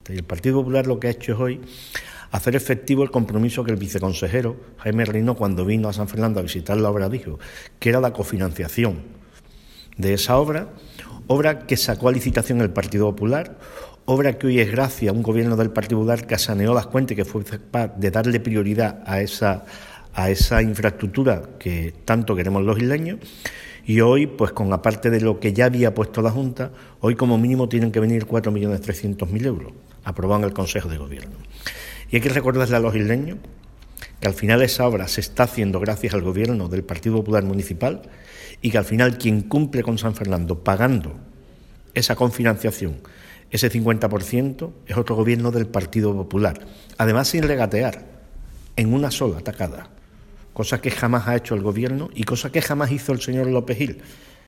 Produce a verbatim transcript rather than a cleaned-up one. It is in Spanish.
Y el Partido Popular lo que ha hecho es hoy hacer efectivo el compromiso que el viceconsejero Jaime Reino, cuando vino a San Fernando a visitar la obra, dijo, que era la cofinanciación de esa obra, obra que sacó a licitación el Partido Popular, obra que hoy es gracias a un gobierno del Partido Popular que saneó las cuentas y que fue capaz de darle prioridad a esa, a esa infraestructura que tanto queremos los isleños. Y hoy, pues con aparte de lo que ya había puesto la Junta, hoy como mínimo tienen que venir cuatro millones trescientos mil euros, aprobado en el Consejo de Gobierno. Y hay que recordarle a los isleños que al final esa obra se está haciendo gracias al Gobierno del Partido Popular Municipal y que al final quien cumple con San Fernando pagando esa confinanciación, ese cincuenta por ciento, es otro Gobierno del Partido Popular. Además sin regatear, en una sola tacada. Cosa que jamás ha hecho el Gobierno y cosa que jamás hizo el señor López Gil.